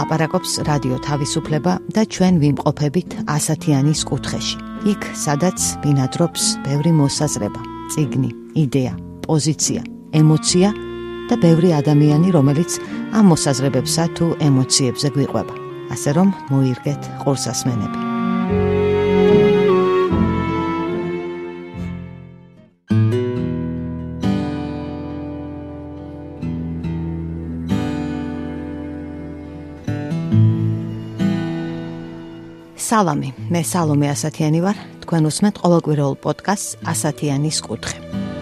ლაპარაკობს რადიო თავისუფლება და ჩვენ ვიმყოფებით ასათიანის კუთხეში. იქ, სადაც ბინადრობს ბევრი მოსაზრება, წიგნი, იდეა, პოზიცია, ემოცია და ბევრი ადამიანი, რომელიც ამ მოსაზრებებსა თუ ემოციებზე გვიყვება. ასე რომ მოირგეთ ყურსასმენები. სალამი, მე სალომე ასათიანი ვარ, თქვენ უსმენთ ყოველკვირეულ პოდკასტს ასათიანის კუთხე.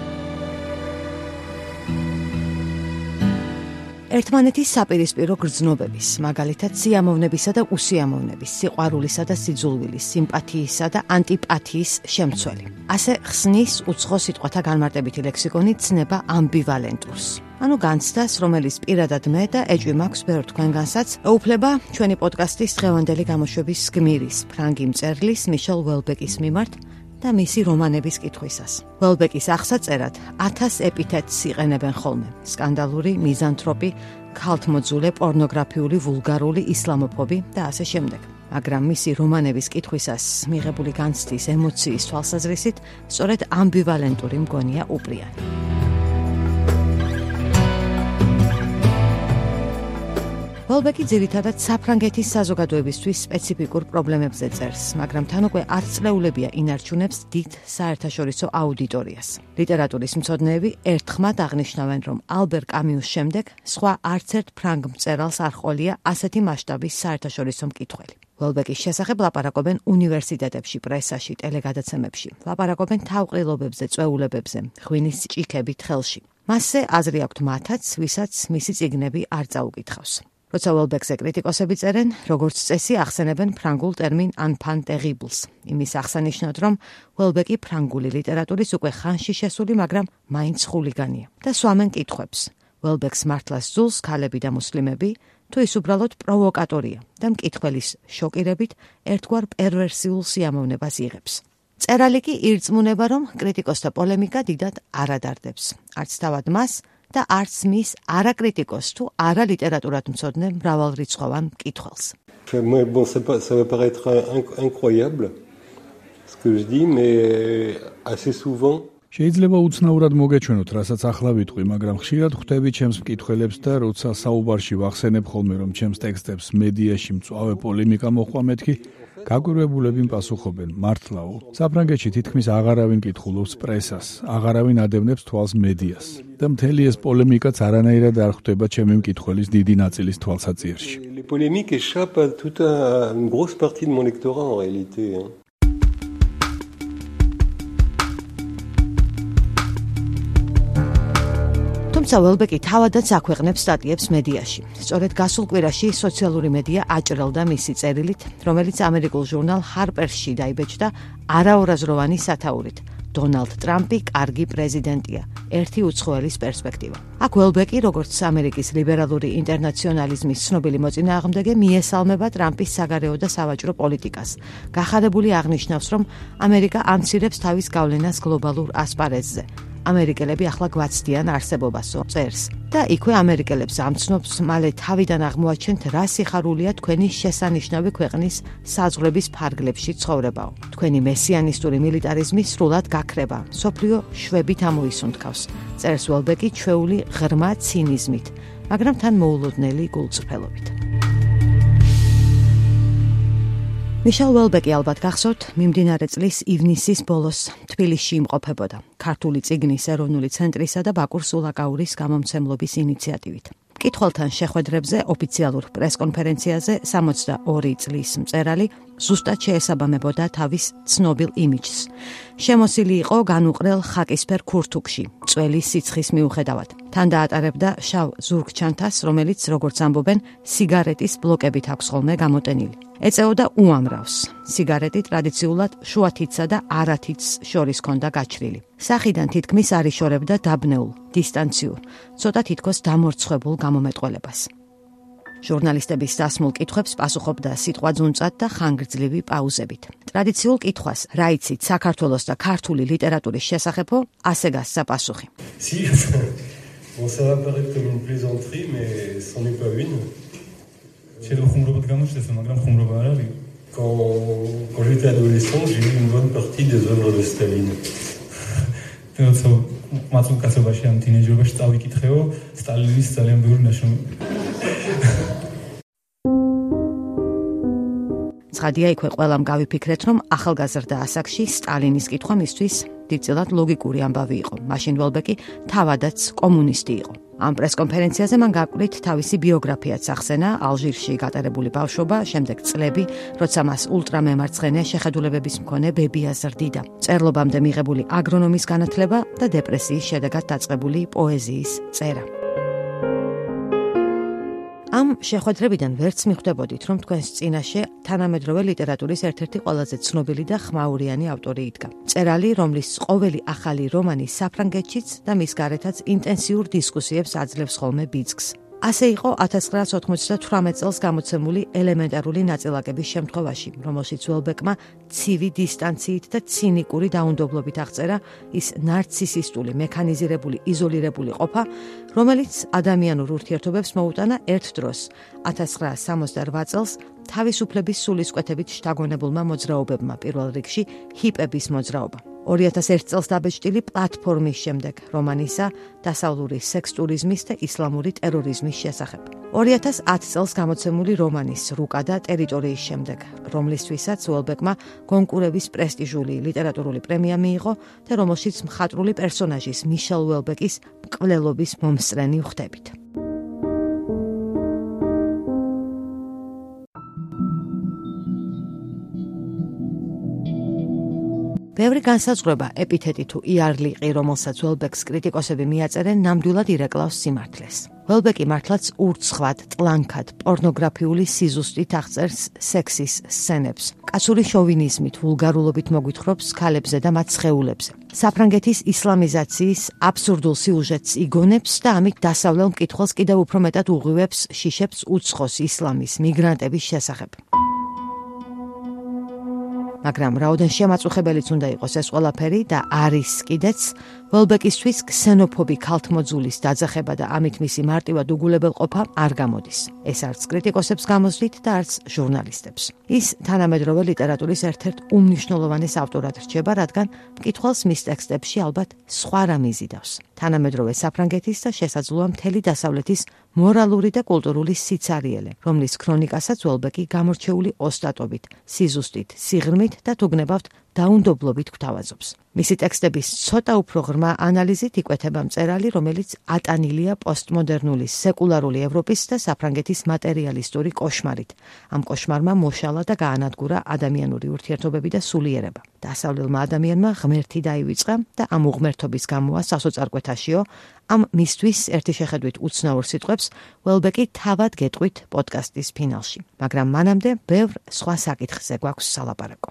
ერთმანეთის საპირისპირო გრძნობების, მაგალითად სიამოვნებისა და უსიამოვნების, სიყვარულისა და სიძულვილის, სიმპათიისა და ანტიპათიის შემცველი. ასე ხსნის უცხო სიტყვათა განმარტებითი ლექსიკონი ცნება ამბივალენტურს. ანუ განცდას, რომელიც პირადად მე და ეჭვი მაქვს ბევრ თქვენგანსაც, ეუფლება ჩვენი პოდკასტის დღევანდელი გამოშვების გმირის, ფრანგი მწერლის მიშელ უელბეკის მიმართ და მისი რომანების კითხვისას. უელბეკის აღსაწერად 1000 ეპითეტს იყენებენ ხოლმე: სკანდალური, მიზანთროპი, ქალთმოძულე, პორნოგრაფიული, ვულგარული, ისლამოფობი და ასე შემდეგ. მაგრამ მისი რომანების კითხვისას მიღებული განცდის ემოციის თვალსაზრისით, სწორედ ამბივალენტური მგონია უპრიანი. უელბეკი ძირითადად საფრანგეთის საზოგადოებისთვის სპეციფიკურ პრობლემებზე წერს, მაგრამ თან უკვე არცლეულებია ინარჩუნებს დიდ საერთაშორისო აუდიტორიას. ლიტერატურის მცოდნეები ერთხმად აღნიშნავენ, რომ ალბერ კამიუს შემდეგ სხვა არცერთ ფრანგ მწერალს არ ჰყოლია ასეთი მასშტაბის საერთაშორისო მკითხველი. უელბეკის შესახებ ლაპარაკობენ უნივერსიტეტებში, პრესაში, ტელეგადაცემებში, ლაპარაკობენ თავყრილობებზე, წვეულებებზე, ღვინის ჭიქებით ხელში. მასზე აზრი აქვთ მათაც, ვისაც მისი წიგნები არ წაუკითხავს. როცა უელბეკზე კრიტიკოსები წერენ, როგორც წესი ახსენებენ ფრანგულ ტერმინ enfant terribles, იმის აღსანიშნავად, რომ უელბეკი ფრანგული ლიტერატურის უკვე ხანში შესული, მაგრამ მაინც ხულიგანია. და სვამენ კითხვებს: უელბეკს მართლა სძულს ქალები და მუსლიმები, თუ ის უბრალოდ პროვოკატორია და მკითხველის შოკირებით ერთგვარ პერვერსიულ სიამოვნებას იღებს. წერალი კი ირწმუნება, რომ კრიტიკოსთა პოლემიკა დიდად არ ადარდებს, არც თავად მას და არც მის არაკრიტიკოს თუ არა ლიტერატურად მცოდნე მრავალრიცხოვან მკითხველს. Bon, ça va paraître incroyable ce que je dis, mais assez souvent შეიძლება უცნაურად მოგეჩვენოთ, რასაც ახლა ვიტყვი, მაგრამ ხშირად ხვდები ჩემს მკითხველებს და როცა საუბარში ვახსენებ ხოლმე, რომ ჩემს ტექსტებს მედიაში მწვავე პოლემიკა მოჰყვა, მეთქი გაკვირვებულები პასუხობენ: მართლაო, საფრანგეთში თითქმის აღარავინ კითხულობს პრესას, აღარავინ ადევნებს თვალს მედიას და მთელი ეს პოლემიკაც არანაირად არ ხვდება ჩემი მკითხველის დიდი ნაწილის თვალსაჩინოში. Les polémiques échappent à toute une grosse partie de mon lectorat en réalité. თუმცა უელბეკი თავადაც აქვეყნებს სტატიებს მედიაში. სწორედ გასულ კვირაში სოციალური მედია აჭრელდა მისი წერილით, რომელიც ამერიკულ ჟურნალ ჰარპერსში დაიბეჭდა არაორაზროვანი სათაურით: დონალდ ტრამპი კარგი პრეზიდენტია, ერთი უცხოელის პერსპექტივა. აქ უელბეკი, როგორც ამერიკის ლიბერალური ინტერნაციონალიზმის ცნობილი მოწინააღმდეგე, მიესალმება ტრამპის საგარეო და სავაჭრო პოლიტიკას. გახადებული აღნიშნავს, რომ ამერიკა ამცირებს თავის გავლენას გლობალურ ასპარეზზე. ამერიკელები ახლა გვაცდიან არსებობასო, წერს. და იქვე ამერიკელებს ამცნობს, მალე თავიდან აღმოაჩენთ, რა სიხარულია თქვენი შესანიშნავი ქვეყნის საზღვრების ფარგლებში ცხოვრებაო. თქვენი მესიანისტური მილიტარიზმი სრულად გაქრება, მსოფლიო შვებით ამოისუნთქავს. წერს უელბეკი ჩვეული ღრმა ცინიზმით, მაგრამ თან მოულოდნელი გულწრფელობით. მიშელ უელბეკი ალბათ გახსოვთ, მიმდინარე წლის ივნისის ბოლოს თბილისში იმყოფებოდა ქართული წიგნის ეროვნული ცენტრისა და ბაკურ სულაკაურის გამომცემლობის ინიციატივით. მკითხველთან შეხვედრებზე ოფიციალურ პრესკონფერენციაზე 62 წლის მწერალი ზუსტად შეესაბამებოდა თავის ცნობილ იმიჯს. შემოსილი იყო განუყრელ ხაკისფერ ქურთუკში, წველი სიცხის მიუხედავად. თან დაატარებდა შავ ზურგჩანთას, რომელიც, როგორც ამბობენ, სიგარეტის ბლოკებით აქვს ხოლმე გამოტენილი. ეწეოდა უამრავს. სიგარეტი ტრადიციულად შუათითსა და არათითს შორის ჰქონდა გაჩრილი. სახიდან თითქმის არ იშორებდა დაბნეულ, დისტანციურ, ცოტა თითქოს დამორცხებულ გამომეტყველებას. ჟურნალისტების დასმულ კითხვებს პასუხობდა სიტყვაძუნწად და ხანგრძლივი პაუზებით. ტრადიციულ კითხვას, რა იცით საქართველოს და ქართული ლიტერატურის შესახებო, ასე გასცა პასუხი. Bon, ça va paraître comme une plaisanterie, mais c'en est pas une. Quand j'étais adolescent, j'ai lu une bonne partie des œuvres de Staline. ცხადია, იქვე ყველამ გავიფიქრეთ, რომ ახალგაზრდა ასაკში სტალინის კითხვა მისთვის დიდწილად ლოგიკური ამბავი იყო. მაშინ ველბეკი თავადაც კომუნისტი იყო. ამ პრესკონფერენციაზე მან გაკვირით თავისი ბიოგრაფიაც ახსენა, ალჟირში გატარებული ბავშვობა, შემდეგ წლები, როცა მას ულტრამემარცხენე შეხედულებების მქონე ბები აზრდიდა. წერლობამდე მიღებული აგრონომის განათლება და დეპრესიის შედეგად დაწყებული პოეზიის წერა. ამ შეხვედრებიდან ვერც მიხვდებოდით, რომ თქვენს წინაშე თანამედროვე ლიტერატურის ერთ-ერთი ყველაზე ცნობილი და ხმაურიანი ავტორი იდგა. მწერალი, რომლის ყოველი ახალი რომანი საფრანგეთშიც და მის გარეთაც ინტენსიურ დისკუსიებს აძლევს ხოლმე ბიძგს. ასე იყო 1998 წელს გამოცემული ელემენტარული ნაწილაკების შემთხვევაში, რომელშიც ველბეკმა ცივი დისტანციით და ცინიკური დაუნდობლობით აღწერა ის ნარცისისტული, მექანიზირებული, იზოლირებული ყოფა, რომელიც ადამიანურ ურთიერთობებს მოუტანა ერთ დროს 1968 წელს თავისუფლების სულისკვეთებით შთაგონებულმა მოძრაობებმა, პირველ რიგში ჰიპების მოძრაობა. 2001 წელს დაბეჭდილი პლატფორმის შემდეგ რომანისა დასავლური სექს-ტურიზმის და ისლამური ტერორიზმის შესახებ. 2010 წელს გამოცემული რომანის რუკა და ტერიტორიის შემდეგ, რომლისთვისაც ველბეკმა გონკურების პრესტიჟული ლიტერატურული პრემია მიიღო და რომელშიც მხატვრული პერსონაჟის მიშელ ველბეკის მკვლელობის მომსწრენი ვხვდებით. ბევრი განსაზღვრება, ეპითეტი თუ იარლიყი, რომელსაც ველბეკს კრიტიკოსები მიაწერენ, ნამდვილად ირეკლავს სიმართლეს. ველბეკი მართლაც ურცხვად, ტლანქად, პორნოგრაფიული სიზუსტით აღწერს სექსის სცენებს. კაცური შოვინიზმით, ვულგარულობით მოგვითხრობს ქალებზე და მათ სხეულებზე. საფრანგეთის ისლამიზაციის აბსურდულ სიუჟეტს იგონებს და ამით დასავლელ მკითხველს კიდევ უფრო მეტად უღვივებს შიშებს უცხოს ისლამის, მიგრანტების შესახებ. მაგრამ რაოდენ შემაწუხებელიც უნდა იყოს ეს ყველაფერი და არის კიდეც, ველბეკისთვის ქსენოფობი ქალთმოძულის დაძახება და ამით მისი მარტივად უგულებელყოფა არ გამოდის. ეს არც კრიტიკოსებს გამოსვლით და არც ჟურნალისტებს. ის თანამედროვე ლიტერატურის ერთ-ერთ უმნიშვნელოვანეს ავტორად რჩება, რადგან მკითხველს მის ტექსტებში ალბათ სხვა რამ იზიდავს. თანამედროვე საფრანგეთის და შესაძლოა მთელი დასავლეთის მორალური და კულტურული სიცარიელე, რომლის ქრონიკასაც ველბეკი გამორჩეული ოსტატობით, სიზუსტით, სიღრმით და თუგნებავთ დაუნდობლობით გვთავაზობს. მისი ტექსტების ცოტა უფრო ღრმა ანალიზით იკვეთება მწერალი, რომელიც ატანილია პოსტმოდერნული სეკულარული ევროპის და საფრანგეთის მატერიალისტური კოშმარით. ამ კოშმარმა მოშალა და გაანადგურა ადამიანური ურთიერთობები და სულიერება. დასავლელმა ადამიანმა ღმერთი დაივიწყა და ამ უღმერთობის გამოა სასოწარკვეთაშიო, ამ მისთვის ერთი შეხედვით უცნაურ სიტყვებს ველბეკი თავად გეტყვით პოდკასტის ფინალში. მაგრამ მანამდე ბევრ სხვა საკითხზე გვაქვს სალაპარაკო.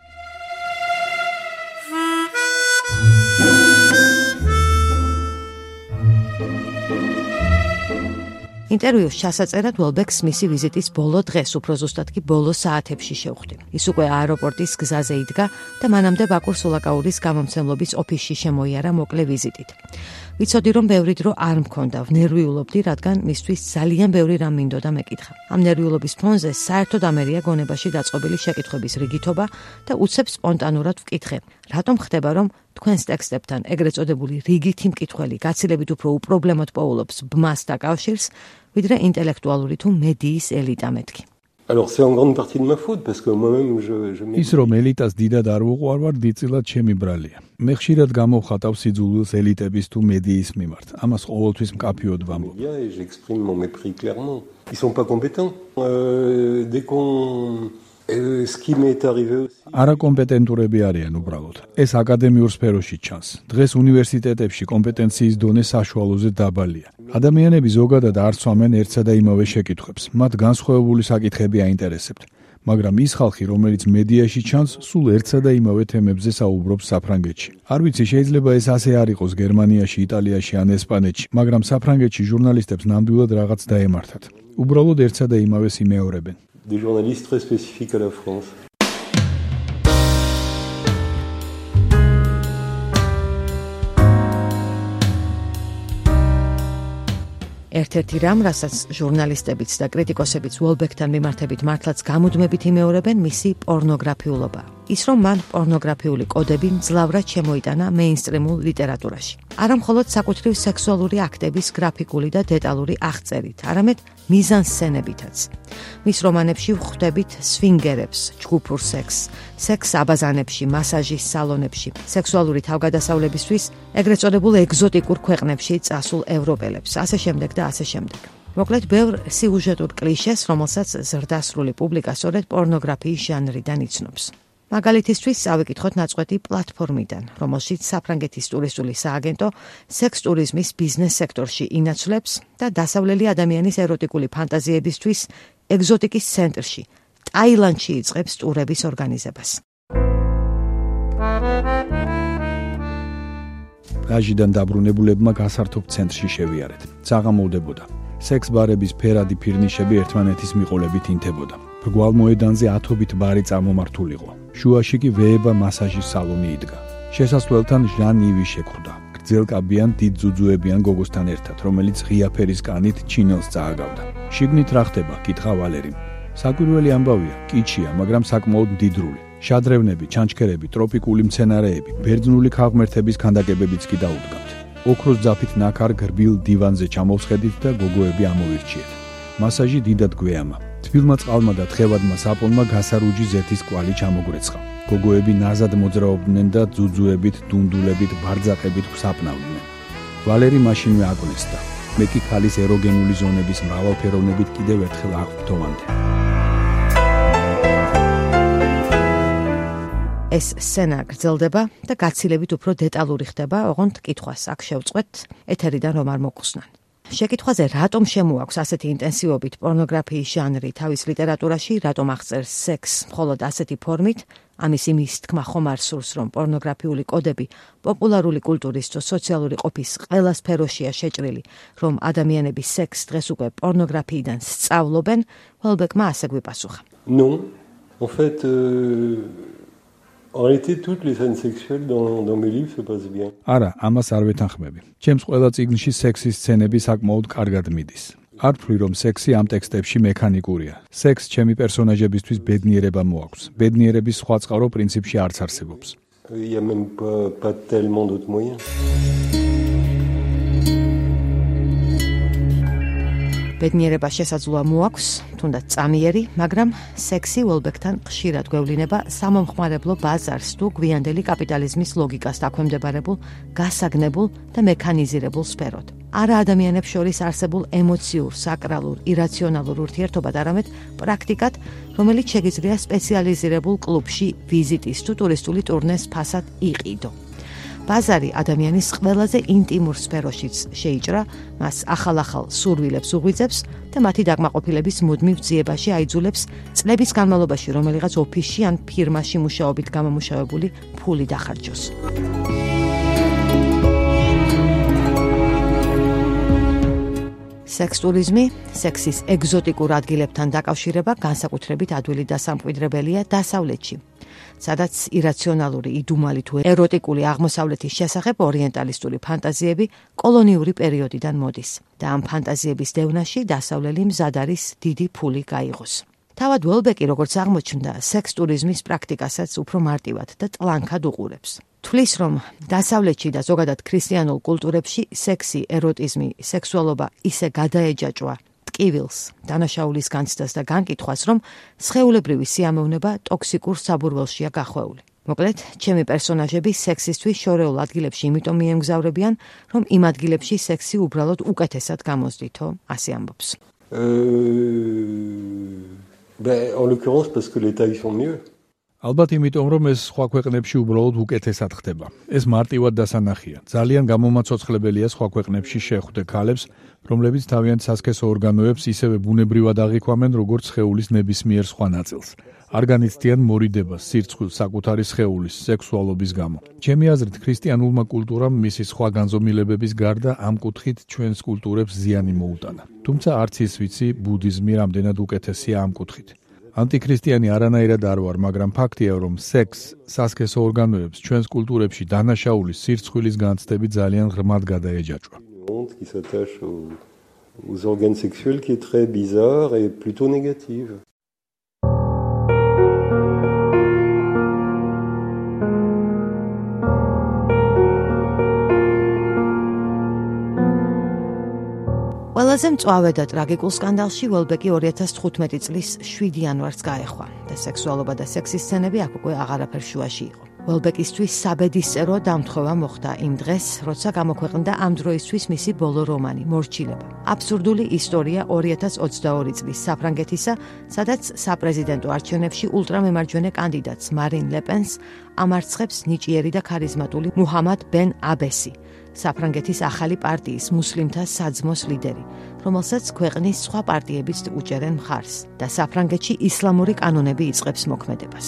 ინტერვიუს ჩასაწერად ველბეკს მისი ვიზიტის ბოლო დღეს, უფრო ზუსტად კი ბოლო საათებში შევხვდი. ის უკვე აეროპორტის გზაზე იდგა და მანამდე ბაკურ სულაკაურის გამომცემლობის ოფისში შემოიარა მოკლე ვიზიტით. ვიცოდი, რომ ბევრი დრო არ მქონდა, ვნერვიულობდი, რადგან მისთვის ძალიან ბევრი რამ მინდოდა მეკითხა. ამ ნერვიულობის ფონზე საერთოდ ამერია გონებაში დაწყობილი შეკითხვების რიგითობა და უცებ სპონტანურად ვკითხე, რატომ ხდება, რომ თქვენს ტექსტებთან ეგრეთ წოდებული რიგითი მკითხველი გაცილებით უფრო უპრობლემოდ პოულობს ბმას და კავშირს, ვიდრე ინტელექტუალური თუ მედიის ელიტა მეთქი. Alors c'est en grande partie de ma faute parce que moi-même je ის რომ ელიტას დიდად არ ვუყვარვარ, დიდწილად ჩემი ბრალია. მე ხშირად გამოვხატავ სიძულვილს ელიტების თუ მედიის მიმართ. ამას ყოველთვის მკაფიოდ ვამბობ. et j'exprime mon mépris clairement. Ils sont pas compétents. Dès qu'on ce qui m'est arrivé aussi. არაკომპეტენტურები არიან უბრალოდ. ეს აკადემიურ სფეროში ჩანს. დღეს უნივერსიტეტებში კომპეტენციის დონე საშუალოზე დაბალია. ადამიანები ზოგადად არ ცვამენ ერთსა და იმავე შეკითხვებს. მათ განსხვავებული საკითხები აინტერესებთ. მაგრამ ის ხალხი, რომელიც მედიაში ჩანს, სულ ერთსა და იმავე თემებზე საუბრობს საფრანგეთში. არ ვიცი, შეიძლება ეს ასე არ იყოს გერმანიაში, იტალიაში ან ესპანეთში, მაგრამ საფრანგეთში ჟურნალისტებს ნამდვილად რაღაც დაემართათ. უბრალოდ ერთსა და იმავეს იმეორებენ. Des journalistes très spécifiques à la France. ერთ-ერთი რამ, რასაც ჟურნალისტებიც და კრიტიკოსებიც უოლბეკთან მიმართებით მართლაც გამუდმებით იმეორებენ, მისი პორნოგრაფიულობა. ის, რომ მან პორნოგრაფიული კოდები მძლავრად შემოიტანა მეინსტრიმულ ლიტერატურაში. არა მხოლოდ საკუთრივ სექსუალური აქტების გრაფიკული და დეტალური აღწერით, არამედ მიზანსცენებითაც. მის რომანებში ვხვდებით სვინგერებს, ჯგუფურ სექს აბაზანებში, მასაჟის სალონებში, სექსუალური თავგადასავლებისთვის ეგრეთ წოდებულ ეგზოტიკურ ქვეყნებში წასულ ევროპელებს, ასე შემდეგ და ასე შემდეგ. მოკლედ, ბევრ სიუჟეტურ კლიშეს, რომელსაც ზრდასრული პუბლიკა სწორედ პორნოგრაფიის ჟანრიდან იცნობს. მაგალითისთვის წავიკითხოთ ნაწყვეტი პლატფორმიდან, რომელშიც საფრანგეთის ტურისტული სააგენტო სექს ტურიზმის ბიზნეს სექტორში ინაცვლებს და დასავლელი ადამიანის ეროტიკული ფანტაზიებისთვის ეგზოტიკის ცენტრში, ტაილანდში იწყებს ტურების ორგანიზებას. პლაჟიდან დაბრუნებულებმა გასართობ ცენტრში შევიარეთ. საღამოვდებოდა. სექს ბარების ფერადი ფირნიშები ერთმანეთის მიყოლებით ინთებოდა. ბრგვალ მოედანზე ათობით ბარი წამომართულიყო. შუაში კი ვეება მასაჟის სალონი იდგა. შესასვლელთან ჟან ივი შეხვდა. გრძელკაბიან დიდ ძუძუებიან გოგოსთან ერთად, რომელიც ღია ფერის კანით ჩინელს წააგავდა. შიგნით რა ხდება? კითხა ვალერიმ. საკვირველი ამბავია, კიჩია, მაგრამ საკმაოდ მდიდრული. შადრევნები, ჩანჩქერები, ტროპიკული მცენარეები, ბერძნული ქალღმერთების ქანდაკებებიც კი დაუდგამთ. ოქროს ძაფით ნაქარ გრბილ დივანზე ჩამოვსხედით და გოგოები ამოვირჩიეთ. მასაჟი დიდად გვეამა. თბილმა წყალმა და თხევადმა საპონმა გასარუჯი ზეთის კვალი ჩამოგრეცხა. გოგოები ნაზად მოძრაობდნენ და ძუძუებით, დუნდულებით, ბარძაყებით ხვსაპნავდნენ. ვალერი მაშინვე აკონესდა. მე კი ქალის ეროგენული ზონების მრავალფეროვნებით კიდევ ერთხელ აღვფრთოვანდი. ეს სცენა გრძელდება და გაცილებით უფრო დეტალური ხდება, ოღონდ კითხვას აქ შევწყვეთ, ეთერიდან რომ არ მოგვხსნან. შეკითხვაზე, რატომ შემოაქვს ასეთი ინტენსივობით პორნოგრაფიის ჟანრი თავის ლიტერატურაში, რატომ აღწერს სექს მხოლოდ ასეთი ფორმით, ამის იმის თქმა ხომ არ სურს, რომ პორნოგრაფიული კოდები პოპულარული კულტურის და სოციალური ყოფის ყველა სფეროშია შეჭრილი, რომ ადამიანები სექს დღეს უკვე პორნოგრაფიიდან სწავლობენ, უოლბეკმა ასე გვიპასუხა. Non, en fait, en réalité, toutes les scènes sexuelles dans mes livres se passent bien. არა, ამას არ ვეთანხმები. ჩემს ყველა წიგნში სექსის სცენები საკმაოდ კარგად მიდის. არ ვთვლი, რომ სექსი ამ ტექსტებში მექანიკურია. სექს ჩემი პერსონაჟებისთვის ბედნიერება მოაქვს. ბედნიერების სხვა წყარო პრინციპში არც არსებობს. Il y a même pas tellement d'autres moyens. ბედნიერება შესაძლოა მოაქვს, თუნდაც წამიერი, მაგრამ სექსი უოლბეკთან ხშირად გვევლინება სამომხმარებლო ბაზარს თუ გვიანდელი კაპიტალიზმის ლოგიკას დაქვემდებარებულ, გასაგნებულ და მექანიზირებულ სფეროდ. არა ადამიანებს შორის არსებულ ემოციურ, საკრალურ, ირაციონალურ ურთიერთობად, არამედ პრაქტიკად, რომელიც შეგიძლია სპეციალიზირებულ კლუბში ვიზიტის თუ ტურისტული ტურნეს ფასად იყიდო. ბაზარი ადამიანის ყველაზე ინტიმურ სფეროშიც შეიჭრა, მას ახალ-ახალ სურვილებს უღვიძებს და მათი დაკმაყოფილების მუდმივ ძიებაში აიძულებს წლების განმავლობაში რომელიღაც ოფისში ან ფირმაში მუშაობით გამომუშავებული ფული დახარჯოს. სექს ტურიზმი, სექსის ეგზოტიკურ ადგილებთან დაკავშირება განსაკუთრებით ადვილი დასამკვიდრებელია დასავლეთში, სადაც ირაციონალური, იდუმალი თუ ეროტიკული აღმოსავლეთის შესახებ ორიენტალისტური ფანტაზიები კოლონიური პერიოდიდან მოდის და ამ ფანტაზიების დევნაში დასავლელი მზად არის დიდი ფული გაიღოს. თავად უოლბეკი, როგორც აღმოჩნდა, სექს ტურიზმის პრაქტიკასაც უფრო მარტივად და ტლანქად უყურებს. თვლის, რომ დასავლეთში და ზოგადად ქრისტიანულ კულტურებში სექსი, ეროტიზმი, სექსუალობა ისე გადაეჯაჭვა ტკივილს, დანაშაულის განცდას და განკითხვას, რომ სხეულებრივი სიამოვნება ტოქსიკურ საბურველშია გახვეული. მოკლედ, ჩემი პერსონაჟები სექსისთვის შორეულ ადგილებში იმიტომ მიემგზავრებიან, რომ იმ ადგილებში სექსი უბრალოდ უკეთესად გამოსდითო, ასე ამბობს. En l'occurrence, parce que les tailles sont mieux. ალბათ იმიტომ, რომ ეს სხვა ქვეყნებში უბრალოდ უკეთესად ხდება. ეს მარტივად დასანახია. ძალიან გამომაცოცხლებელია სხვა ქვეყნებში შეხვდე ქალებს, რომლებიც თავიანთ სასქესო ორგანოებს ისევე ბუნებრივად აღიქვამენ, როგორც სხეულის ნებისმიერ სხვა ნაწილს. არ განიცდიან მორიდებას, სირცხვილს საკუთარი სხეულის, სექსუალობის გამო. ჩემი აზრით, ქრისტიანულმა კულტურამ მისი სხვა განზომილებების გარდა ამ კუთხით ჩვენს კულტურებს ზიანი მოუტანა. თუმცა არც ის ვიცი, ბუდიზმი რამდენად უკეთესია ამ კუთხით. ანტიქრისტიანი არანაირად არ ვარ, მაგრამ ფაქტია, რომ სექს, სასქესო ორგანოებს ჩვენს კულტურებში დანაშაულის, სირცხვილის განცდები ძალიან ღრმად გადაეჯაჭვა. aux organes sexuels qui est très bizarre et plutôt négative. ყველაზე მწვავე და ტრაგიკულ სკანდალში ველბეკი 2015 წლის 7 იანვარს გაეხვა და სექსუალობა და სექსის სცენები აქ უკვე აღარაფერ შუაში იყო. ველბეკისთვის საბედისწერო დამთხოვა მოხდა იმ დღეს, როცა გამოქვეყნდა ამ დროისთვის მისი ბოლო რომანი მორჩილება. აბსურდული ისტორია 2022 წლის საფრანგეთისა, სადაც საპრეზიდენტო არჩევნებში ულტრამემარჯვენე კანდიდატს მარინ ლეპენს ამარცხებს ნიჭიერი და ქარიზმატული მუჰამად ბენ აბესი, საფრანგეთის ახალი პარტიის მუსლიმთა საძმოს ლიდერი, რომელსაც ქვეყნის სხვა პარტიებიც უჭერენ მხარს და საფრანგეთში ისლამური კანონები იწყებს მოქმედებას.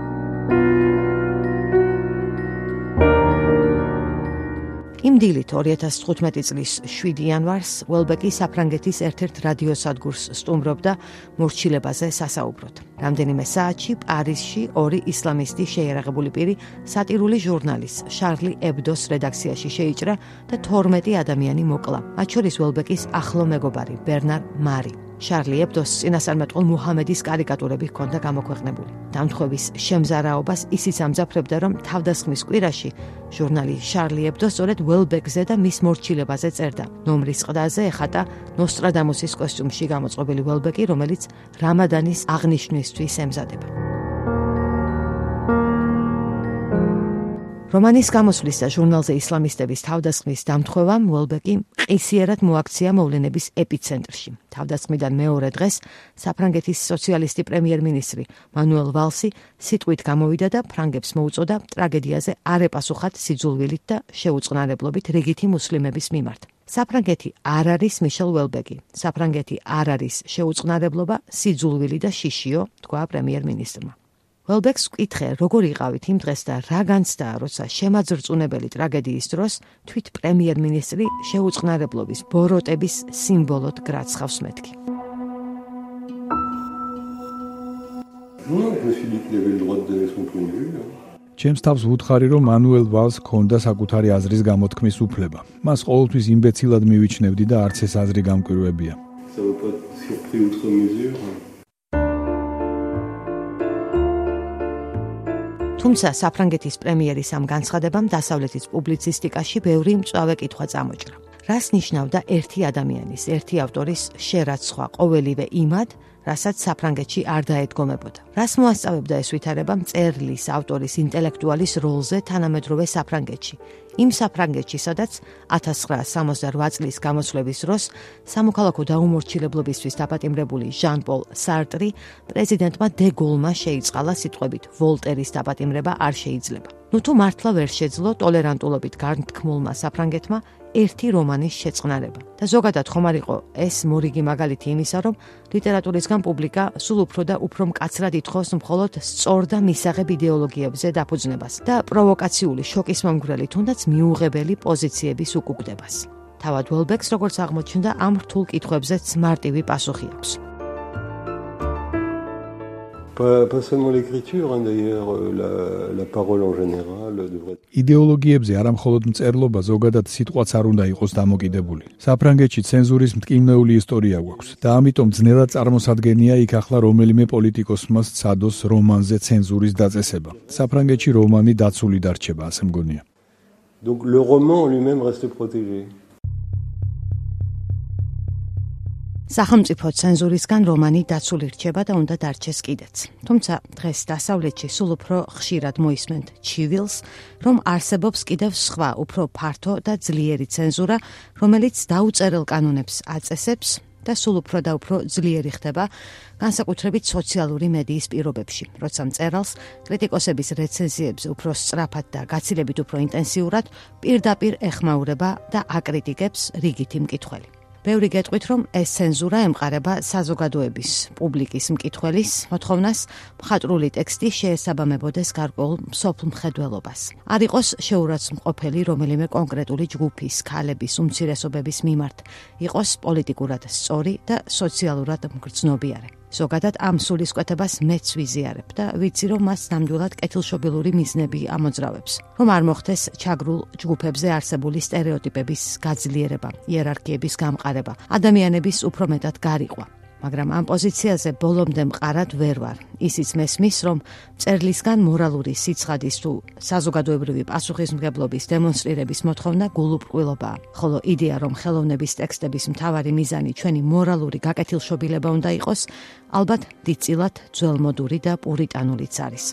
იმ დილით 2015 წლის 7 იანვარს ველბეკი საფრანგეთის ერთ-ერთ რადიოსადგურს სტუმრობდა მორჩილებაზე სასაუბროდ. რამდენიმე საათში პარიზში ორი ისლამისტი შეიარაღებული პირი სატირული ჟურნალის შარლი ებდოს რედაქციაში შეიჭრა და 12 ადამიანი მოკლა, მათ შორის ველბეკის ახლო მეგობარი ბერნარ მარი. შარლი ებდოს წინასწარმეტყველ მუჰამედის კარიკატურები ჰქონდა გამოქვეყნებული. დამთხოვის შემზარაობას ისიც ამძაფრებდა, რომ თავდასხმის კვირაში ჟურნალი შარლი ებდო სწორედ ველბეკზე და მის მორჩილებაზე წერდა. ნომრის ყდაზე ეხატა ნოსტრადამუსის კოსტიუმში გამოწყობილი ველბეკი, რომელიც რამადანის აღნიშვნისთვის ემზადება. რომანის გამოსვლის და ჟურნალზე ისლამისტების თავდასხმის დამთხოვამ ველბეკი ყისიერად მოაქცია მოვლენების ეპიცენტრში. თავდასხმიდან მეორე დღეს საფრანგეთის სოციალისტი პრემიერ-მინისტრი მანუელ ვალსი სიტყვით გამოვიდა და ფრანგებს მოუწოდა ტრაგედიაზე არ ეპასუხათ სიძულვილით და შეუწყნარებლობით რიგითი მუსლიმების მიმართ. საფრანგეთი არ არის მიშელ ველბეკი. საფრანგეთი არ არის შეუწყნარებლობა, სიძულვილი და შიშიო, თქვა პრემიერ-მინისტრმა. ველბეკს ვკითხე, როგორ იყავით იმ დღეს და რა განცდა, როცა შემაძრწუნებელი ტრაგედიის დროს თვით პრემიერ-მინისტრი შეუწყნარებლობის ბოროტების სიმბოლოდ გრაცხავს მეთქი. ჩემს თავს ვუთხარი, რომ მანუელ ვალს ჰქონდა საკუთარი აზრის გამოთქმის უფლება. მას ყოველთვის იმბეცილად მივიჩნევდი და არც ეს აზრი გამკვირვებია. თუმცა საფრანგეთის პრემიერის ამ განცხადებამ დასავლეთის პუბლიცისტიკაში ბევრი მწვავე კითხვა წამოჭრა. რას ნიშნავდა ერთი ადამიანის, ერთი ავტორის შერაცხვა ყოველივე იმად, რასაც საფრანგეთში არ დაედგომებოდა? რას მოასწავებდა ეს ვითარება მწერლის, ავტორის, ინტელექტუალის როლზე თანამედროვე საფრანგეთში? იმ საფრანგეთში, სადაც 1968 წლის გამოსვლების დროს სამოქალაქო დაუმორჩილებლობისთვის დაპატიმრებული ჟან-პოლ სარტრი პრეზიდენტმა დე გოლმა შეიწყალა სიტყვებით ვოლტერის დაპატიმრება არ შეიძლება. ნუ თუ მართლა ვერ შეძლო ტოლერანტულობით განთქმულმა საფრანგეთმა ერთი რომანის შეწყნარება. და ზოგადად ხომ არ იყო ეს მორიგი მაგალითი იმისა, რომ ლიტერატურისგან პუბლიკა სულ უფრო და უფრო მკაცრად ითხოვს მხოლოდ სწორ და მისაღებ იდეოლოგიებზე დაფუძნებას და პროვოკაციული შოკის მომგვრელი თუნდაც მიუღებელი პოზიციების უკუგდებას. თავად ველბეკს, როგორც აღმოჩნდა, ამ რთულ კითხვებზეც მარტივი პასუხი აქვს. Pas seulement l'écriture, d'ailleurs, la parole en général devrait... იდეოლოგიებზე არა მხოლოდ მწერლობა, ზოგადად სიტყვაც არ უნდა იყოს დამოკიდებული. საფრანგეთში ცენზურის მტკივნეული ისტორია გვაქვს და ამიტომ ძნელად წარმოსადგენია იქ ახლა რომელიმე პოლიტიკოსმა სცადოს რომანზე ცენზურის დაწესება. საფრანგეთში რომანი დაცული დარჩება, ასე მგონია. Donc le roman en lui-même reste protégé. სახელმწიფო ცენზურისგან რომანი დაცული რჩება და უნდა დარჩეს კიდეც. თუმცა დღეს დასავლეთში სულ უფრო ხშირად მოისმენთ ჩივილს, რომ არსებობს კიდევ სხვა, უფრო ფართო და ძლიერი ცენზურა, რომელიც დაუწერელ კანონებს აწესებს და სულ უფრო და უფრო ძლიერი ხდება, განსაკუთრებით სოციალური მედიის პირობებში, როცა მწერალს კრიტიკოსების რეცენზიებზე უფრო სწრაფად და გაცილებით უფრო ინტენსიურად პირდაპირ ეხმაურება და აკრიტიკებს რიგითი მკითხველი. ბევრი გეტყვით, რომ ეს ცენზურა ემყარება საზოგადოების, პუბლიკის მკითხველის მოთხოვნას მხატვრული ტექსტი შეესაბამებოდეს გარკვეულ მსოფლმხედველობას. არ იყოს შეურაცხმყოფელი რომელიმე კონკრეტული ჯგუფის, ქალების, უმცირესობების მიმართ, იყოს პოლიტიკურად სწორი და სოციალურად მგრძნობიარე. ზოგადად ამ სულისკვეთებას მეც ვიზიარებ და ვიცი, რომ მას ნამდვილად კეთილშობილური მიზნები ამოძრავებს. რომ არ მოხდეს ჩაგრულ ჯგუფებზე არსებული სტერეოტიპების გაძლიერება, იერარქიების გამყარება, ადამიანების უფრო მეტად გარიყვა. მაგრამ ამ პოზიციაზე ბოლომდე მყარად ვერ ვარ. ისიც მესმის, რომ მწერლისგან მორალური სიცხადის თუ საზოგადოებრივი პასუხისმგებლობის დემონსტრირების მოთხოვნა გულუბრყვილობაა. ხოლო იდეა, რომ ხელოვნების ტექსტების მთავარი მიზანი ჩვენი მორალური გაკეთილშობილება უნდა იყოს, ალბათ დიდწილად ძველმოდური და პურიტანულიც არის.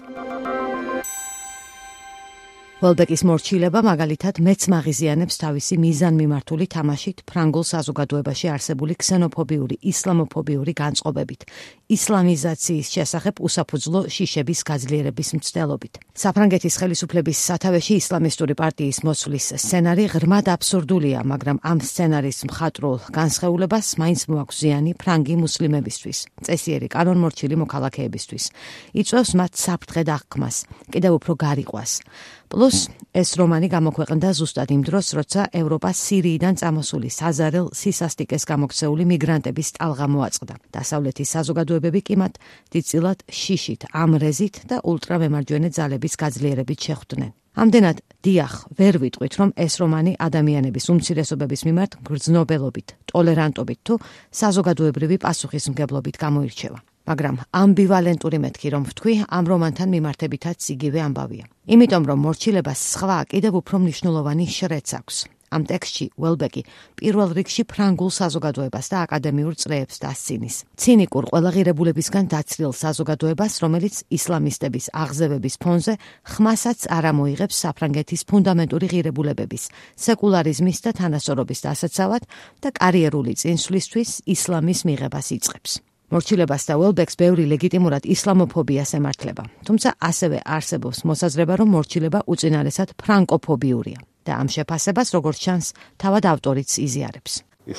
ველბეკის მორჩილება მაგალითად მეც მაღიზიანებს თავისი მიზანმიმართული თამაშით ფრანგულ საზოგადოებაში არსებული ქსენოფობიური, ისლამოფობიური განწყობებით, ისლამიზაციის შესახებ უსაფუძვლო შიშების გაძლიერების მცდელობით. საფრანგეთის ხელისუფლების სათავეში ისლამისტური პარტიის მოსვლის სცენარი ღრმად აბსურდულია, მაგრამ ამ სცენარის მხატვრულ განსხეულებას მაინც მოაქვს ზიანი ფრანგი მუსლიმებისთვის, წესიერი კანონმორჩილი მოქალაქეებისთვის. იწვევს მათ საფრთხედ აღქმას, კიდევ უფრო გარიყვას. Plus, ეს რომანი გამოქვეყნდა ზუსტად იმ დროს, როცა ევროპა სირიიდან წამოსული საზარელ სისასტიკეს გამოქცეული მიგრანტების ტალღა მოაწყდა. დასავლეთის საზოგადოებები კი მათ დიდწილად შიშით, ამრეზით და ულტრამემარჯვენე ძალების გაძლიერებით შეხვდნენ. ამდენად, დიახ, ვერ ვიტყვით, რომ ეს რომანი ადამიანების უმცირესობების მიმართ გრძნობელობით, ტოლერანტობით თუ საზოგადოებრივი პასუხისმგებლობით გამოირჩევა. მაგრამ ამბივალენტური მეთქი რომ ვთქვი, ამ რომანთან მიმართებითაც იგივე ამბავია. იმიტომ რომ მორჩილებას სხვა კიდევ უფრო მნიშვნელოვანი შრეც აქვს. ამ ტექსტში ველბეკი პირველ რიგში ფრანგულ საზოგადოებას და აკადემიურ წრეებს დასცინის. ცინიკურ ყველაღირებულებისგან დაცლილ საზოგადოებას, რომელიც ისლამისტების აღზევების ფონზე ხმასაც არ ამოიღებს საფრანგეთის ფუნდამენტური ღირებულებების, სეკულარიზმის და თანასწორობის დასაცავად და კარიერული წინსვლისთვის ისლამის მიღებას იწყებს. მორჩილებას და ველბეკს ბევრი ლეგიტიმურად ისლამოფობიას ემართლება, თუმცა ასევე არსებობს მოსაზრება, რომ მორჩილება უწინარესად ფრანკოფობიურია და ამ შეფასებას, როგორც ჩანს, თავად ავტორიც იზიარებს.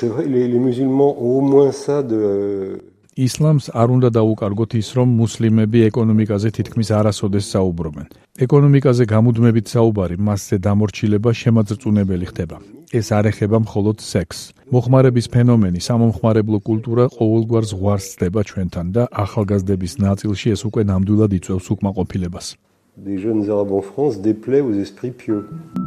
ისლამს არ უნდა დაუკარგოთ ის, რომ მუსლიმები ეკონომიკაზე თითქმის არასოდეს საუბრობენ. ეკონომიკაზე გამუდმებით საუბარი, მასზე დამორჩილება შემაძრწუნებელი ხდება. ეს არ ეხება მხოლოდ სექსს. მოხმარების ფენომენი, სამომხმარებლო კულტურა ყოველგვარ ზღვარს ხდება ჩვენთან და ახალგაზრდების ნაწილში ეს უკვე ნამდვილად იწვევს უკმაყოფილებას. Des jeunes arabes en France déplaît aux esprits pieux.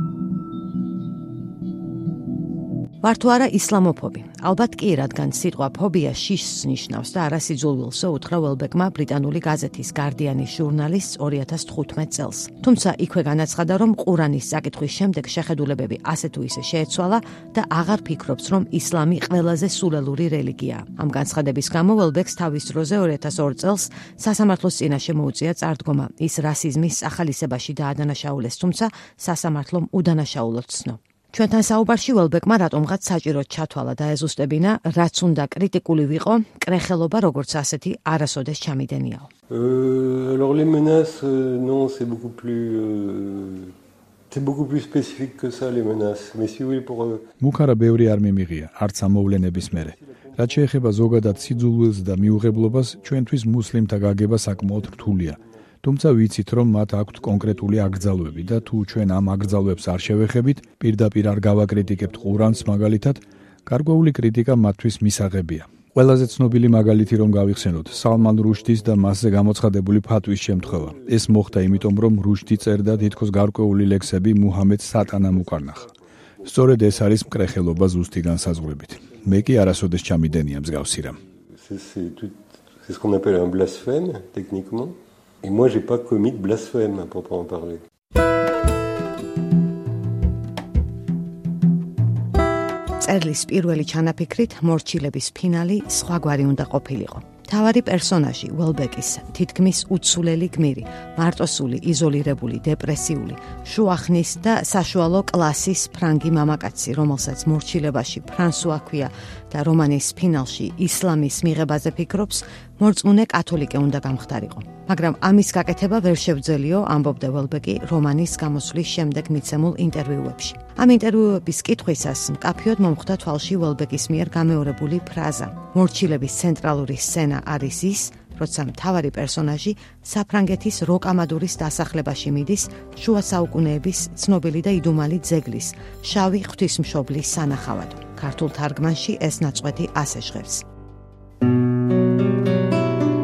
ვარ თუ არა ისლამოფობი? ალბათ კი, რადგან სიტყვა ფობია შიშს ნიშნავს და არასიძულვილსო უთხრა ველბეკმა ბრიტანული გაზეთის გარდიანის ჟურნალისტს 2015 წელს. თუმცა იქვე განაცხადა, რომ ყურანის საკითხვის შემდეგ შეხედულებები ასე თუ ისე შეეცვალა და აღარ ფიქრობს, რომ ისლამი ყველაზე სულელური რელიგიაა. ამ განცხადების გამო ველბეკს თავის დროზე 2002 წელს სასამართლოს წინაშე მოუწია წარდგომა. ის რასიზმის ახალისებაში დაადანაშაულეს, თუმცა სასამართლომ უდანაშაულოდ ცნო. ჩვენთან საუბარში ველბეკმა რატომღაც საჭიროდ ჩათვალა და ეზუსტებინა, რაც უნდა კრიტიკული ვიყო, კრეხელობა როგორც ასეთი არასოდეს ჩამიდენიაო. Alors les menaces, non, c'est beaucoup plus spécifique que ça les menaces. Mais si vous voulez pour მუქარა ბევრი არ მიმიღია, არც ამოვლენების მერე. რაც შეეხება ზოგადად სიძულვილს და მიუღებლობას, ჩვენთვის მუსლიმთა გაგება საკმაოდ რთულია. თუმცა ვიცით, რომ მათ აქვთ კონკრეტული აკრძალვები და თუ ჩვენ ამ აკრძალვებს არ შევეხებით, პირდაპირ არ გავაკრიტიკებთ ყურანს მაგალითად, გარკვეული კრიტიკა მათთვის მისაღებია. ყველაზე ცნობილი მაგალითი რომ გავიხსენოთ, სალმან რუშდის და მასზე გამოცხადებული ფატვის შემთხვევა. ეს მოხდა იმიტომ, რომ რუშდი წერდა თითქოს გარკვეული ლექსები მუჰამედს სატანამ უკარნახა. სწორედ ეს არის მკრეხელობა ზუსტი განსაზღვრებით. მე კი არასოდეს ჩამიდენია მსგავსი რამ. C'est ce qu'on appelle un blasphème techniquement. Et moi, j'ai pas commis de blasphème à proprement parler. წერლის პირველი ჩანაფიქრით მორჩილების ფინალი სხვაგვარი უნდა ყოფილიყო. თავარი პერსონაჟი ველბეკის თითქმის უცვლელი გმირი, მარტოსული, იზოლირებული, დეპრესიული, შუახნის და საშუალო კლასის ფრანგი მამაკაცი, რომელსაც მორჩილებაში ფრანსუა ჰქვია და რომანის ფინალში ისლამის მიღებაზე ფიქრობს, მორწმუნე კათოლიკე უნდა გამხდარიყო. მაგრამ ამის გაკეთება ვერ შევძელიო, ამბობდა ველბეკი რომანის გამოსვლის შემდეგ მიცემულ ინტერვიუებში. ამ ინტერვიუების კითხვისას მკაფიოდ მომხვდა თვალში ველბეკის მიერ გამეორებული ფრაზა. მორჩილების ცენტრალური სცენა არის ის, როცა მთავარი პერსონაჟი საფრანგეთის როკამადურის დასახლებაში მიდის შუა საუკუნეების ცნობილი და იდუმალი ძეგლის, შავი ღვთისმშობლის სანახავად. ქართულ თარგმანში ეს ნაწყვეტი ასე ჟღერს.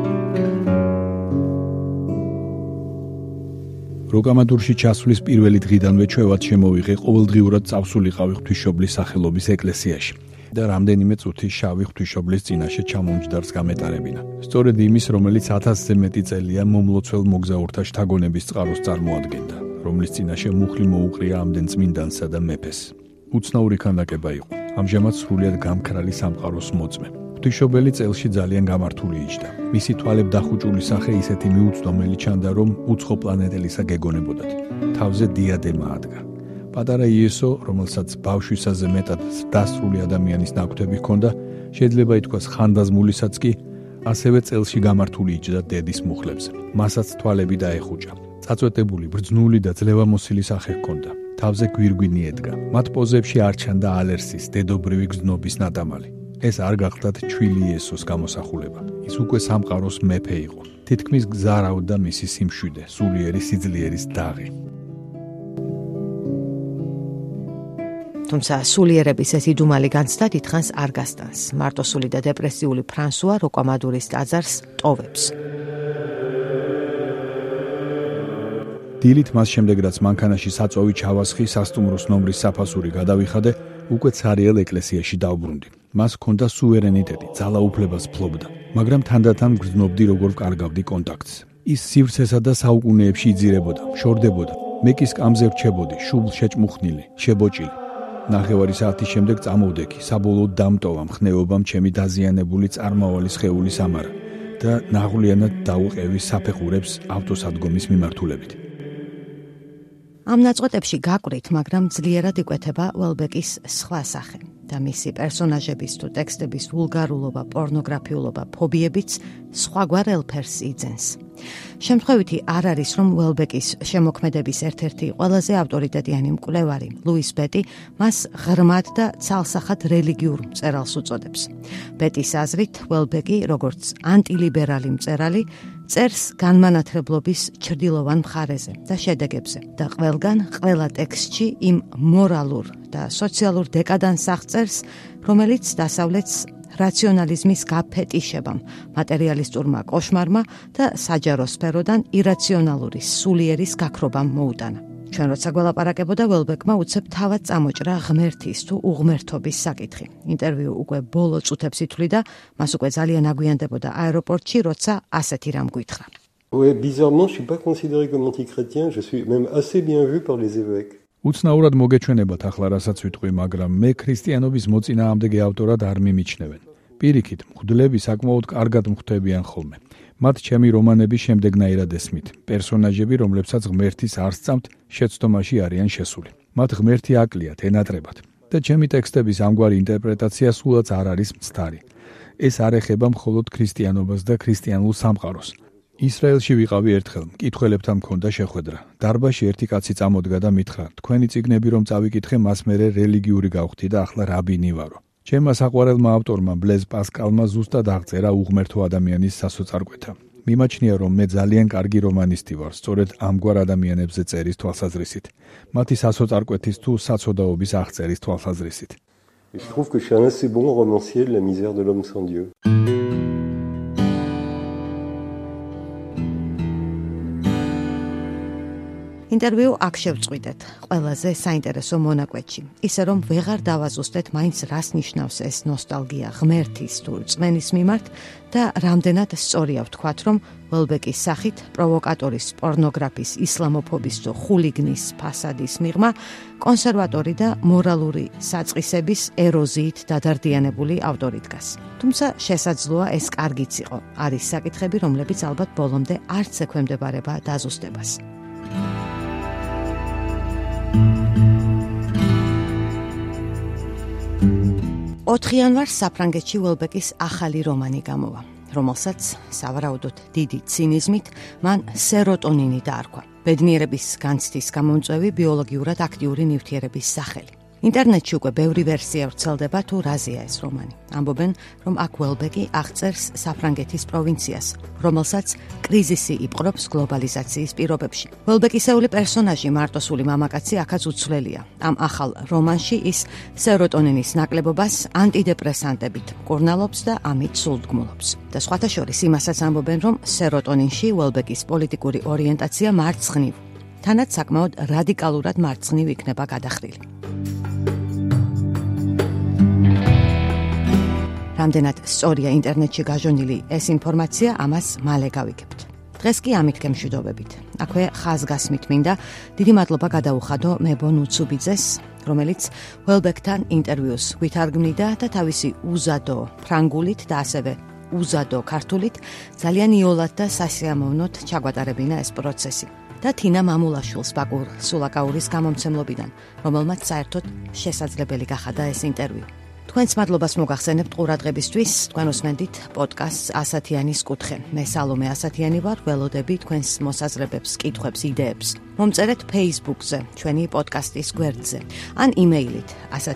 როკამადურში ჩასვლის პირველი დღიდანვე ჩვევად შემოვიღე ყოველდღიურად წავსულიყავი ღვთისმშობლის სახელობის ეკლესიაში და რამდენიმე წუთი შავი ღვთისმშობლის წინაშე ჩამომჯდარს გამეტარებინა. სწორედ იმის, რომელიც 1000-ზე მეტი წელია მომლოცველ მოგზაურთა შთაგონების წყაროს წარმოადგენდა, რომლის წინაშე მუხლი მოუყრია ამდენ წმინდანსა და მეფეს. უცნაური ქანდაკება იყო. ამჟამად სრულიად გამქრალი სამყაროს მოწმე. ღვთისმშობელი წელში ძალიან გამართული იჯდა. მისი თვალებ დახუჭული სახე ისეთი მიუწვდომელი ჩანდა, რომ უცხო პლანეტელისა გეგონებოდათ. თავზე დიადემა ადგა. პატარა იესო, რომელსაც ბავშვისაზე მეტად დასრული ადამიანის ნაკვთები ჰქონდა, შეიძლება ითქვას ხანდაზმულისაც კი, ასევე წელში გამართული იჯდა დედის მუხლებზე. მასაც თვალები დაეხუჭა. წაწვეტებული, ბრძნული და ძლევამოსილი სახე ჰქონდა. თავზე გვირგვინი ედგა. მათ პოზებში არ ჩანდა ალერსის, დედობრივი გზნობის ნატამალი. ეს არ გახლდათ ჩვილი იესოს გამოსახულება. ის უკვე სამყაროს მეფე იყო. თითქმის გზარავდა მისი სიმშვიდე, სულიერი სიძლიერის დაღი. თუმცა სულიერების ეს იდუმალი განცდა დიდხანს არ გასტანს. მარტოსული და დეპრესიული ფრანსუა როკამადურის ტაძარს ტოვებს. დილით მას შემდეგ, რაც მანქანაში საწვავი ჩავასხი, სასტუმროს ნომრის საფასური გადავიხადე, უკვე ცარიელ ეკლესიაში დავბრუნდი. მას ჰქონდა სუვერენიტეტი, ძალაუფლებას ფლობდა, მაგრამ თანდათან გრძნობდი, როგორ ვკარგავდი კონტაქტს. ის სივრცესა და საუკუნეებში იძირებოდა, შორდებოდა. მე კი სკამზე რჩებოდი, შუბლ შეჭმუხნილი, შებოჭილი. ნახევარი საათის შემდეგ წამოვდექი, საბოლოოდ დამტოვა მხნეობამ ჩემი დაზიანებული წარმავალი სხეული სამარა და ნაღვლიანად დაუყევი საფეხურებს ავტოსადგომის მიმართულებით. ამ ნაწყვეტებში გაკვრით, მაგრამ ძლიერად იკვეთება ველბეკის სხვა სახე და მისი პერსონაჟების თუ ტექსტების ვულგარულობა, პორნოგრაფიულობა, ფობიებიც სხვაგვარ ელფერს იძენს. შემთხვევითი არ არის, რომ ველბეკის შემოქმედების ერთ-ერთი ყველაზე ავტორიტეტიანი მკვლევარი, ლუის ბეტი, მას ღრმად და ცალსახად რელიგიურ მწერალს უწოდებს. ბეტის აზრით, ველბეკი, როგორც ანტილიბერალი მწერალი, წერს განმანათლებლობის ჩრდილოვან მხარეზე და შედეგებზე და ყველგან ყველა ტექსტში იმ მორალურ და სოციალურ დეკადანს აღწერს, რომელიც დასავლეთს რაციონალიზმის გაფეტიშებამ, მატერიალისტურმა კოშმარმა და საჯარო სფეროდან ირაციონალური სულიერის გაქრობამ მოუტანა. ჩვენ როცა გველაპარაკებოდა, ველბეკმა უცებ თავად წამოჭრა ღმერთის თუ უღმერთობის საკითხი. ინტერვიუ უკვე ბოლო წუთებს ითვლიდა, მას უკვე ძალიან აგვიანდებოდა აეროპორტში, როცა ასეთი რამ გითხრა. Ouais, bizarrement, je suis pas considéré comme antichrétien, je suis même assez bien vu par les évêques. უცნაურად მოგეჩვენებათ ახლა რასაც ვიტყვი, მაგრამ მე ქრისტიანობის მოწინააღმდეგე ავტორად არ მიმიჩნევენ. პირიქით, მღვდლები საკმაოდ კარგად მღვდლებიან ხოლმე. მათ ჩემი რომანები შემდეგნაირად ესმით. პერსონაჟები, რომლებსაც ღმერთის არ სწამთ, შეცდომაში არიან შესული. მათ ღმერთი აკლიათ, ენატრებათ. და ჩემი ტექსტების ამგვარი ინტერპრეტაცია სულაც არ არის მცდარი. ეს არ ეხება მხოლოდ ქრისტიანობას და ქრისტიანულ სამყაროს. ისრაელში ვიყავი ერთხელ, მკითხველებთან მქონდა შეხვედრა. დარბაზში ერთი კაცი წამოდგა და მითხრა: "თქვენი წიგნები რომ წავიკითხე, მას მერე რელიგიური გავხდი და ახლა რაბინი ვარო." ჩემმა საყვარელმა ავტორმა ბლეზ პასკალმა ზუსტად აღწერა უღმერთო ადამიანის სასოწარკვეთა. მიმაჩნია, რომ მე ძალიან კარგი რომანისტი ვარ, სწორედ ამგვარ ადამიანებზე წერის თვალსაზრისით. მათი სასოწარკვეთის თუ საცოდაობის აღწერის თვალსაზრისით. Je trouve que je suis un assez bon romancier de la misère de l'homme sans Dieu. ინტერვიუ აქ შევწყვიტეთ ყველაზე საინტერესო მონაკვეთში. ისე რომ ვეღარ დავაზუსტეთ მაინც რას ნიშნავს ეს ნოსტალგია ღმერთის თუ რწმენის მიმართ და რამდენად სწორია ვთქვათ, რომ ველბეკის სახით პროვოკატორის, პორნოგრაფის, ისლამოფობის თუ ხულიგნის ფასადის მიღმა კონსერვატორი და მორალური საწყისების ეროზიით დადარდიანებული ავტორი დგას. თუმცა შესაძლოა ეს კარგიც იყო. არის საკითხები, რომლებიც ალბათ ბოლომდე არც ექვემდებარება დაზუსტებას. 4 იანვარს საფრანგეთში ველბეკის ახალი რომანი გამოვა, რომელსაც სავარაუდოდ დიდი ცინიზმით მან სეროტონინი დაარქვა. ბედნიერების განცდის გამომწვევი ბიოლოგიურად აქტიური ნივთიერების სახელი. ინტერნეტში უკვე ბევრი ვერსია ვრცელდება თუ რაზეა ეს რომანი. ამბობენ, რომ აქ ველბეკი აღწერს საფრანგეთის პროვინციას, რომელსაც კრიზისი იპყრობს გლობალიზაციის პირობებში. ველბეკისეული პერსონაჟი მარტოსული მამაკაცი აქაც უცვლელია. ამ ახალ რომანში ის სეროტონინის ნაკლებობას ანტიდეპრესანტებით მკურნალობს და ამით სულდგმულობს. და სხვათა შორის იმასაც ამბობენ, რომ სეროტონინში ველბეკის პოლიტიკური ორიენტაცია მარცხნივ თანაც საკმაოდ რადიკალურად მარცხნივ იქნება გადახრილი. რამდენად სწორია ინტერნეტში გაჟონილი ეს ინფორმაცია, ამას მალე გავიგებთ. დღეს კი ამით გემშვიდობებით. აქვე ხაზგასმით მინდა დიდი მადლობა გადაუხადო მებონ უცუბიძეს, რომელიც ველბეკთან ინტერვიუს ვითარგმნიდა და თავისი უზადო ფრანგულით და ასევე უზადო ქართულით ძალიან იოლად და სასიამოვნოდ ჩაგვატარებინა ეს პროცესი. და თინა მამულაშვილს ბაკურ სულაკაურის გამომცემლობიდან, რომელმაც საერთოდ შესაძლებელი გახადა ეს ინტერვიუ. თქვენს მადლობას მოგახსენებთ ყურადღებისთვის, თქვენ უსმენთ პოდკასტს ასათიანის კუთხე. მე სალომე ასათიანი ვარ, ველოდები თქვენს მოსაზრებებს, კითხვებს, იდეებს. მომწერეთ Facebook-ზე, ჩვენი პოდკასტის გვერდზე, ან იმეილით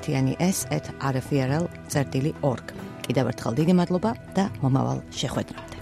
asatiyani@rfrl.org. კიდევ ერთხელ დიდი მადლობა და მომავალ შეხვედრამდე.